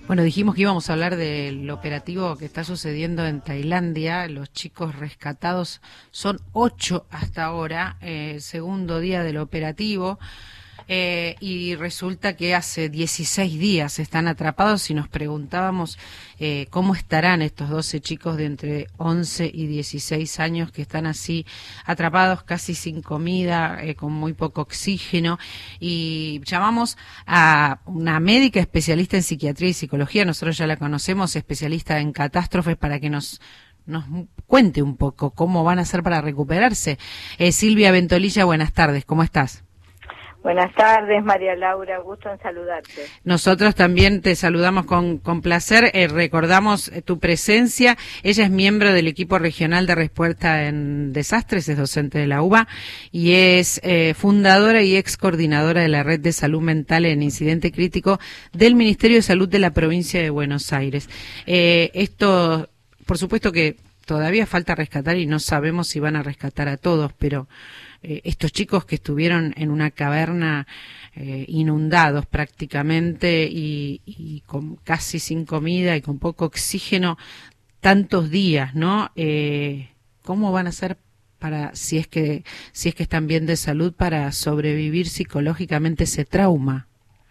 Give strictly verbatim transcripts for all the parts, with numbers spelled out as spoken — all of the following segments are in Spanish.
Bueno, dijimos que íbamos a hablar del operativo que está sucediendo en Tailandia. Los chicos rescatados son ocho hasta ahora, eh, segundo día del operativo. Eh, y resulta que hace dieciséis días están atrapados y nos preguntábamos eh, cómo estarán estos doce chicos de entre once y dieciséis años que están así atrapados, casi sin comida, eh, con muy poco oxígeno, y llamamos a una médica especialista en psiquiatría y psicología, nosotros ya la conocemos, especialista en catástrofes, para que nos nos cuente un poco cómo van a hacer para recuperarse. Eh, Silvia Ventolilla, buenas tardes, ¿cómo estás? Buenas tardes, María Laura, gusto en saludarte. Nosotros también te saludamos con, con placer, eh, recordamos eh, tu presencia. Ella es miembro del equipo regional de respuesta en desastres, es docente de la U B A y es eh, fundadora y ex coordinadora de la Red de Salud Mental en Incidente Crítico del Ministerio de Salud de la Provincia de Buenos Aires. Eh, esto, por supuesto que todavía falta rescatar y no sabemos si van a rescatar a todos, pero eh, estos chicos que estuvieron en una caverna eh, inundados prácticamente y, y con casi sin comida y con poco oxígeno tantos días, ¿no? Eh, ¿Cómo van a hacer para, si es que si es que están bien de salud, para sobrevivir psicológicamente ese trauma?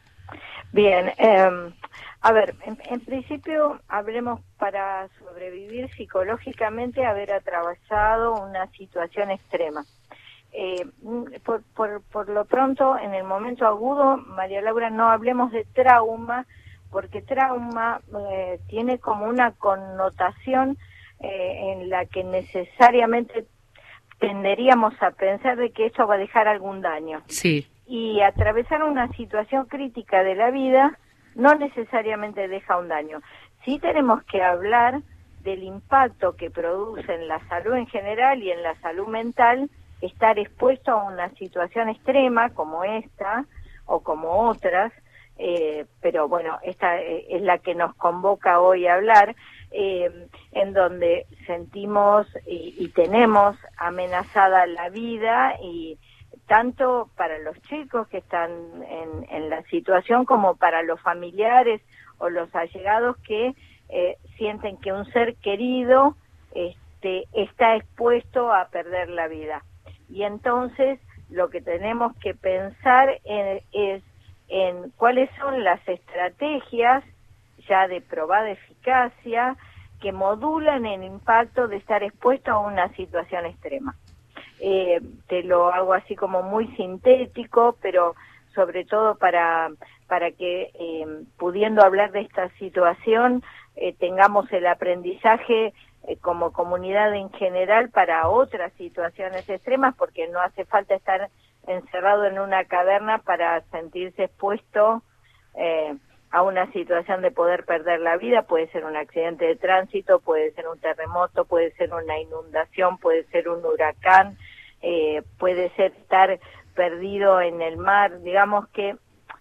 Bien, eh, a ver, en, en principio hablemos para sobrevivir psicológicamente haber atravesado una situación extrema. Eh, por, por, por lo pronto, en el momento agudo, María Laura, no hablemos de trauma, porque trauma eh, tiene como una connotación eh, en la que necesariamente tenderíamos a pensar de que eso va a dejar algún daño. Sí. Y atravesar una situación crítica de la vida no necesariamente deja un daño. Sí tenemos que hablar del impacto que produce en la salud en general y en la salud mental estar expuesto a una situación extrema como esta o como otras, eh, pero bueno, esta es la que nos convoca hoy a hablar, eh, en donde sentimos y, y tenemos amenazada la vida, y tanto para los chicos que están en, en la situación como para los familiares o los allegados que eh, sienten que un ser querido este, está expuesto a perder la vida. Y entonces lo que tenemos que pensar en, es en cuáles son las estrategias ya de probada eficacia que modulan el impacto de estar expuesto a una situación extrema. Eh, te lo hago así como muy sintético, pero sobre todo para, para que eh, pudiendo hablar de esta situación eh, tengamos el aprendizaje eh, como comunidad en general para otras situaciones extremas, porque no hace falta estar encerrado en una caverna para sentirse expuesto eh, a una situación de poder perder la vida. Puede ser un accidente de tránsito, puede ser un terremoto, puede ser una inundación, puede ser un huracán, eh, puede ser estar perdido en el mar. Digamos que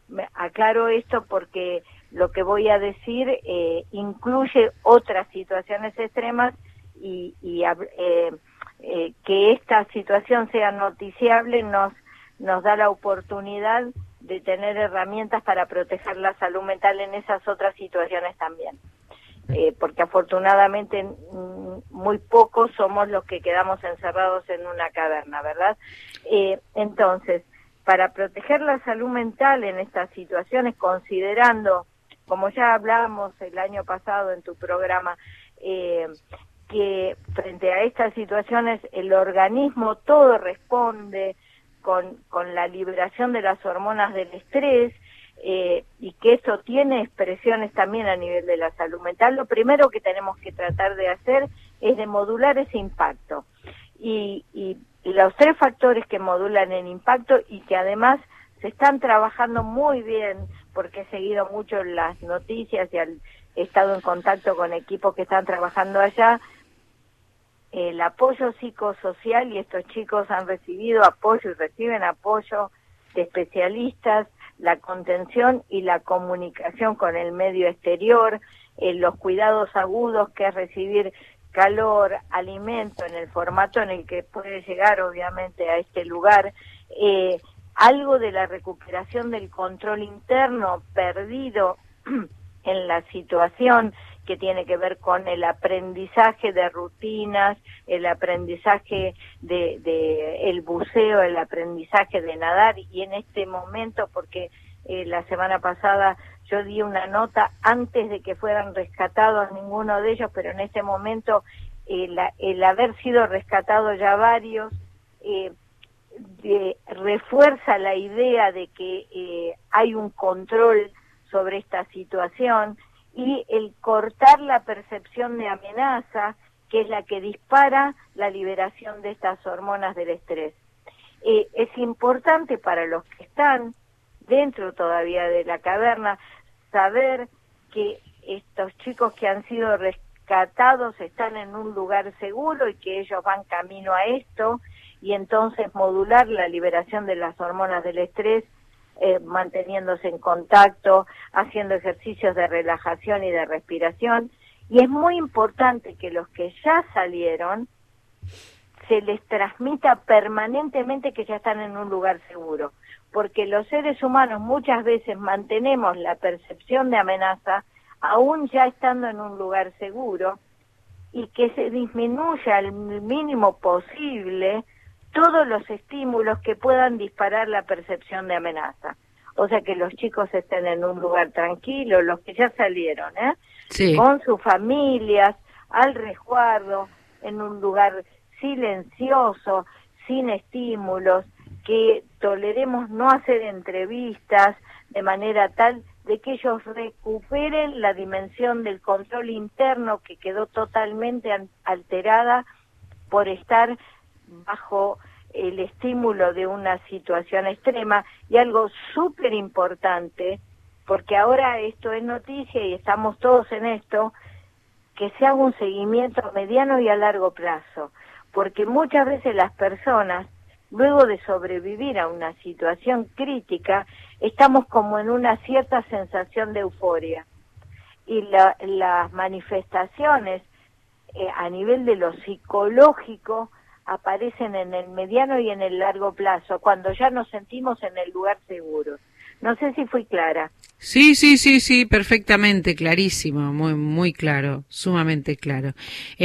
aclaro esto porque lo que voy a decir eh, incluye otras situaciones extremas y, y eh, eh, que esta situación sea noticiable nos, nos da la oportunidad de tener herramientas para proteger la salud mental en esas otras situaciones también. Eh, porque afortunadamente muy pocos somos los que quedamos encerrados en una caverna, ¿verdad? Eh, entonces, para proteger la salud mental en estas situaciones, considerando, como ya hablábamos el año pasado en tu programa, eh, que frente a estas situaciones el organismo todo responde con, con la liberación de las hormonas del estrés, eh, y que eso tiene expresiones también a nivel de la salud mental, lo primero que tenemos que tratar de hacer es de modular ese impacto. Y, y los tres factores que modulan el impacto y que además se están trabajando muy bien, porque he seguido mucho las noticias y he estado en contacto con equipos que están trabajando allá, el apoyo psicosocial, y estos chicos han recibido apoyo y reciben apoyo de especialistas, la contención y la comunicación con el medio exterior, eh, los cuidados agudos, que es recibir calor, alimento en el formato en el que puede llegar obviamente a este lugar, eh, algo de la recuperación del control interno perdido en la situación que tiene que ver con el aprendizaje de rutinas, el aprendizaje de, de el buceo, el aprendizaje de nadar, y en este momento, porque eh, la semana pasada yo di una nota antes de que fueran rescatados ninguno de ellos, pero en este momento eh, la, el haber sido rescatados ya varios eh, de, refuerza la idea de que eh, hay un control sobre esta situación, y el cortar la percepción de amenaza, que es la que dispara la liberación de estas hormonas del estrés. Eh, es importante para los que están dentro todavía de la caverna saber que estos chicos que han sido rescatados están en un lugar seguro y que ellos van camino a esto, y entonces modular la liberación de las hormonas del estrés, Eh, manteniéndose en contacto, haciendo ejercicios de relajación y de respiración. Y es muy importante que los que ya salieron se les transmita permanentemente que ya están en un lugar seguro, porque los seres humanos muchas veces mantenemos la percepción de amenaza aún ya estando en un lugar seguro, y que se disminuya al mínimo posible todos los estímulos que puedan disparar la percepción de amenaza. O sea, que los chicos estén en un lugar tranquilo, los que ya salieron, ¿eh? Sí. Con sus familias, al resguardo, en un lugar silencioso, sin estímulos, que toleremos no hacer entrevistas, de manera tal de que ellos recuperen la dimensión del control interno que quedó totalmente alterada por estar bajo el estímulo de una situación extrema. Y algo súper importante, porque ahora esto es noticia y estamos todos en esto, que se haga un seguimiento a mediano y a largo plazo, porque muchas veces las personas, luego de sobrevivir a una situación crítica, estamos como en una cierta sensación de euforia, y la, las manifestaciones eh, a nivel de lo psicológico aparecen en el mediano y en el largo plazo, cuando ya nos sentimos en el lugar seguro. No sé si fui clara. Sí, sí, sí, sí, perfectamente, clarísimo, muy, muy claro, sumamente claro.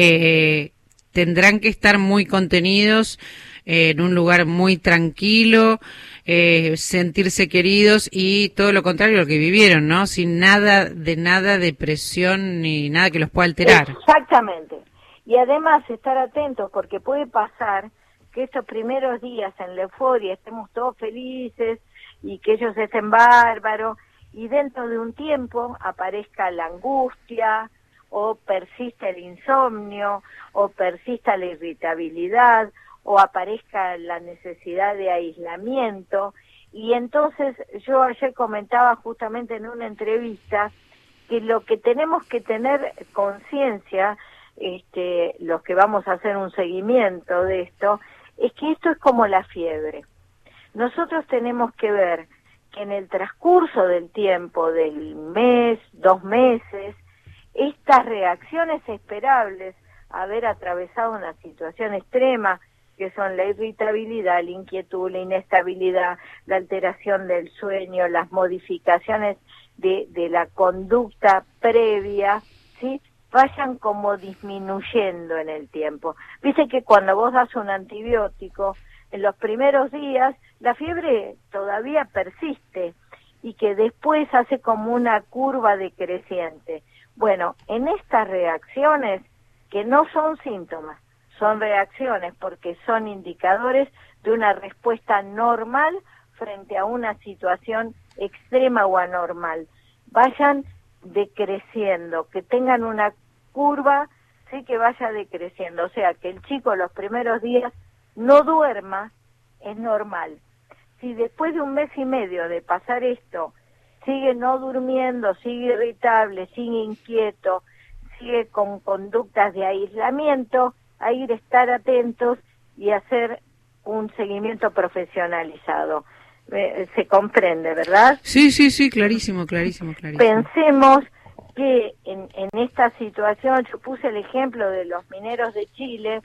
Eh, tendrán que estar muy contenidos, eh, en un lugar muy tranquilo, eh, sentirse queridos y todo lo contrario a lo que vivieron, ¿no? Sin nada de nada de presión ni nada que los pueda alterar. Exactamente. Y además estar atentos, porque puede pasar que estos primeros días en la euforia estemos todos felices y que ellos estén bárbaros, y dentro de un tiempo aparezca la angustia, o persista el insomnio, o persista la irritabilidad, o aparezca la necesidad de aislamiento. Y entonces yo ayer comentaba justamente en una entrevista que lo que tenemos que tener conciencia, este, los que vamos a hacer un seguimiento de esto, es que esto es como la fiebre. Nosotros tenemos que ver que en el transcurso del tiempo, del mes, dos meses, estas reacciones esperables a haber atravesado una situación extrema, que son la irritabilidad, la inquietud, la inestabilidad, la alteración del sueño, las modificaciones de, de la conducta previa, ¿sí?, vayan como disminuyendo en el tiempo. Dice que cuando vos das un antibiótico, en los primeros días la fiebre todavía persiste y que después hace como una curva decreciente. Bueno, en estas reacciones, que no son síntomas, son reacciones porque son indicadores de una respuesta normal frente a una situación extrema o anormal, vayan decreciendo, que tengan una curva, sí, que vaya decreciendo. O sea, que el chico los primeros días no duerma, es normal. Si después de un mes y medio de pasar esto, sigue no durmiendo, sigue irritable, sigue inquieto, sigue con conductas de aislamiento, a ir a estar atentos y hacer un seguimiento profesionalizado. Eh, se comprende, ¿verdad? Sí, sí, sí, clarísimo, clarísimo, clarísimo. Pensemos que en, en esta situación, yo puse el ejemplo de los mineros de Chile,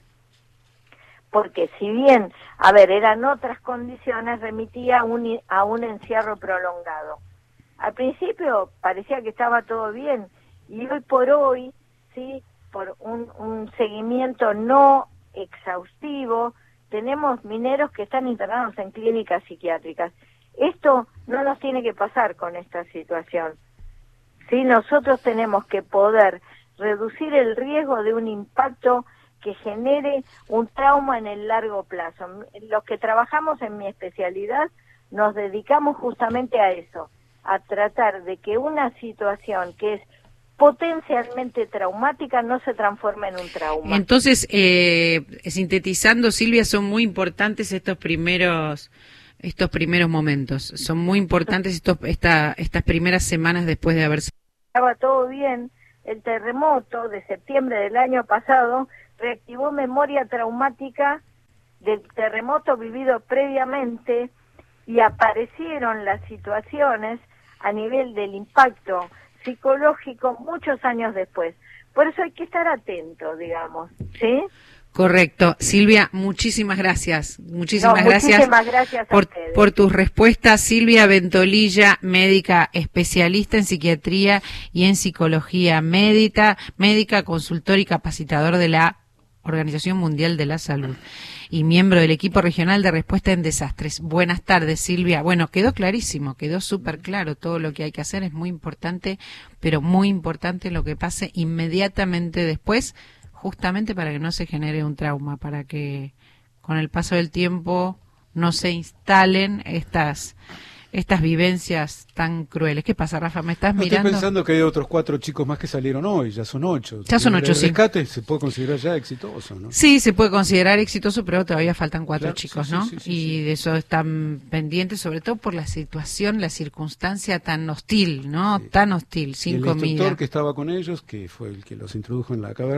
porque si bien, a ver, eran otras condiciones, remitía a un, a un encierro prolongado. Al principio parecía que estaba todo bien y hoy por hoy, sí, por un, un seguimiento no exhaustivo, tenemos mineros que están internados en clínicas psiquiátricas. Esto no nos tiene que pasar con esta situación. Sí, nosotros tenemos que poder reducir el riesgo de un impacto que genere un trauma en el largo plazo. Los que trabajamos en mi especialidad nos dedicamos justamente a eso, a tratar de que una situación que es potencialmente traumática no se transforme en un trauma. Entonces, eh, sintetizando, Silvia, son muy importantes estos primeros estos primeros momentos, son muy importantes estos esta, estas primeras semanas después de haberse... Estaba todo bien, el terremoto de septiembre del año pasado reactivó memoria traumática del terremoto vivido previamente y aparecieron las situaciones a nivel del impacto psicológico muchos años después. Por eso hay que estar atento, digamos, ¿sí? Correcto. Silvia, muchísimas gracias. Muchísimas no, gracias, muchísimas gracias por, a por tus respuestas. Silvia Ventolilla, médica especialista en psiquiatría y en psicología médica, médica, consultor y capacitador de la Organización Mundial de la Salud y miembro del equipo regional de respuesta en desastres. Buenas tardes, Silvia. Bueno, quedó clarísimo, quedó súper claro todo lo que hay que hacer. Es muy importante, pero muy importante lo que pase inmediatamente después, justamente para que no se genere un trauma, para que con el paso del tiempo no se instalen estas estas vivencias tan crueles. ¿Qué pasa, Rafa? ¿Me estás no, mirando? Estoy pensando que hay otros cuatro chicos más que salieron hoy, ya son ocho. Ya son ocho, el sí. El rescate se puede considerar ya exitoso, ¿no? Sí, se puede considerar exitoso, pero todavía faltan cuatro Claro, chicos, sí, ¿no? sí, sí, sí, y sí. de eso están pendientes, sobre todo por la situación, la circunstancia tan hostil, ¿no? Sí. Tan hostil, Y sin el comida. instructor que estaba con ellos, que fue el que los introdujo en la caverna,